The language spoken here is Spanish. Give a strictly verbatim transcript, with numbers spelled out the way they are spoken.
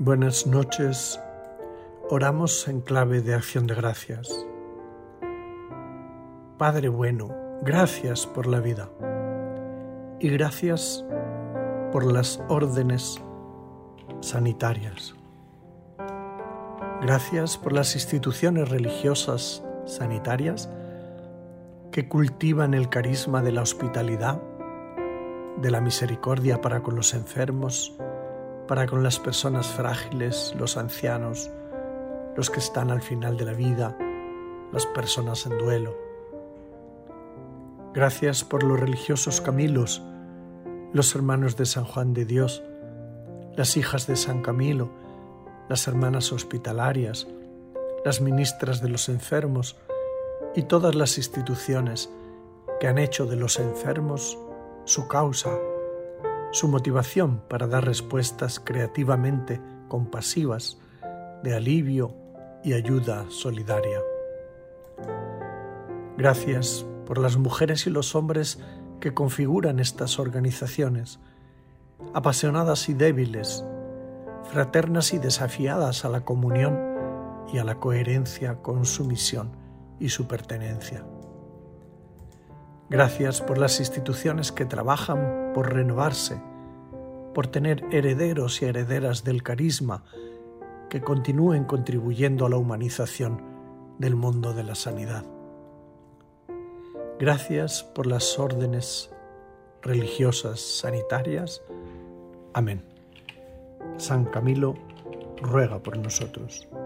Buenas noches. Oramos en clave de acción de gracias. Padre bueno, gracias por la vida y gracias por las órdenes sanitarias. Gracias por las instituciones religiosas sanitarias que cultivan el carisma de la hospitalidad, de la misericordia para con los enfermos, para con las personas frágiles, los ancianos, los que están al final de la vida, las personas en duelo. Gracias por los religiosos Camilos, los hermanos de San Juan de Dios, las hijas de San Camilo, las hermanas hospitalarias, las ministras de los enfermos y todas las instituciones que han hecho de los enfermos su causa, su motivación para dar respuestas creativamente compasivas de alivio y ayuda solidaria. Gracias por las mujeres y los hombres que configuran estas organizaciones, apasionadas y débiles, fraternas y desafiadas a la comunión y a la coherencia con su misión y su pertenencia. Gracias por las instituciones que trabajan por renovarse, por tener herederos y herederas del carisma que continúen contribuyendo a la humanización del mundo de la sanidad. Gracias por las órdenes religiosas sanitarias. Amén. San Camilo ruega por nosotros.